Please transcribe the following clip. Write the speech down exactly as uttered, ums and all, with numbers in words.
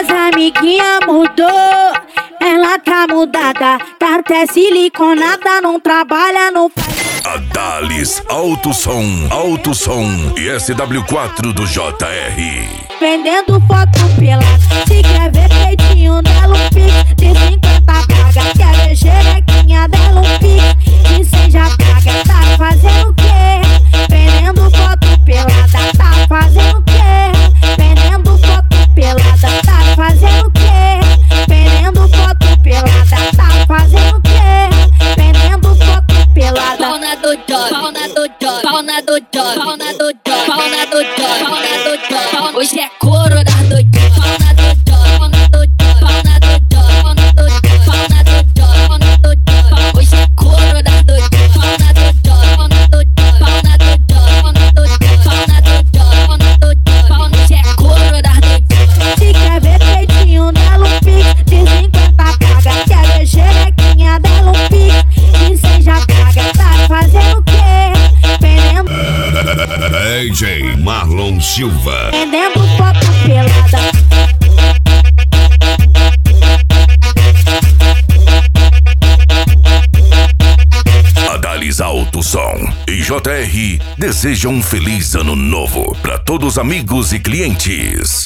as amiguinhas mudou, ela tá mudada, tá até siliconada, não trabalha, não faz. Adalis Alto Som, Alto Som e S W quatro do J R. Vendendo foto pelada, se quer ver peitinho dela um pix de cinquenta paga, quer ver xerequinha dela um pix de cem já paga. Tá fazendo o quê? Vendendo foto pelada, tá fazendo o quê? Vendendo foto pelada, tá fazendo o quê? Vendendo foto pelada, tá fazendo o quê? Vendendo foto pelada. Pau na do job, pau na do job, pau na do job, pau na do job, pau na do job, pau na do job. Hoje é couro das doidinhas. Pau na do job, pau na do job, pau na do job, pau na do job, pau na do job, pau na do job. Hoje é couro das doidinhas. Pau na do job, pau na do job, pau na do job, pau na do job, pau na do job, pau na do job. Pau hoje é couro das doidinhas. Se quer ver peitinho dela um pix de cinquenta paga, quer ver xerequinha dela um pix de cem já paga. Tá fazendo o quê? Vendendo D J Marlon Silva. Vendendo foto pelada. Adalis Alto Som e J R desejam um feliz ano novo para todos os amigos e clientes.